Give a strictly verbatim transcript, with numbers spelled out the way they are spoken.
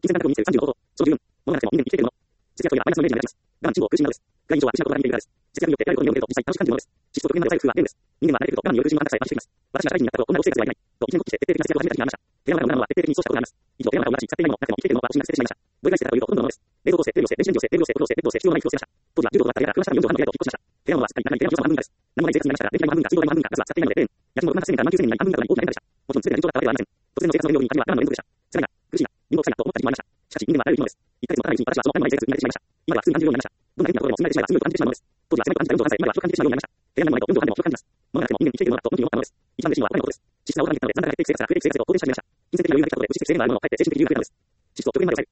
金銭感覚を見せるさんじゅうの方法。その十分。物がなくても人間に生きているもの。節約というのはマイナスのイメージになります。我慢中央空心なのです。外因上は失うことが見えているからです。節約によって得られることによると実際楽しく感じるものです。質素と極限な財富は変です。人間は慣れていると我慢による苦しみを満たさえ満ちています。私が社会人になった頃、こんな生活はいない。と一年発起して徹底的な節約を始めた時がありました。手間が無駄なのは徹底的にそうしたことがあります。以上、手間が無駄し、使っていないもの、なくても生きているものは私に捨ててしまいました。どれぐらい捨てたかというと、ほとんどのものです。冷蔵庫を捨て、テレビを捨て、電子レンジを捨て、テレビを捨て、テレビを捨て、ベッドを捨て、必要ない服を捨てました。当時は柔道とかから暮らしたらよんじゅうごはんの部屋へと引っ越しました。手間のはすっかりなくなり、手間の予算半分以下です。何もない生活になりましたが、電気代も半分以下、水道代も半分以下、ガスは使っていないので、家賃もろくななせんえんから満給せんえんになり半分以下となり大きな変化でした。もちろん全てが順調だったわけではありません。突然の生活の上に限りは我慢の連続でした。辛いな、苦しいな、貧乏臭いなと思った時期もありました。しかし人間はあらゆる生き物です。いっかげつもたないうちに私はその我慢のない生活に慣れてしまいました。今では普通に感じるようになりました。どんなに大きなことでも積み上げてしまえばすぐに感じてしまうものです。当時は狭く感じたよんじゅうごさい、今では広く感じてしまうようになりました。手間がないとよんじゅうごはんでも広く感じます。物がなくても人間に生きているものだと本当に思ったのです。一番嬉しいのはお金のことです。支出が大幅に減ったので、残高が減っていく生活から増えていく生活へと好転し始めました。金銭的な余裕が来たことで物質的制限のあるものを変えて精神的に裕福になれたのです。支出を極限まで抑える。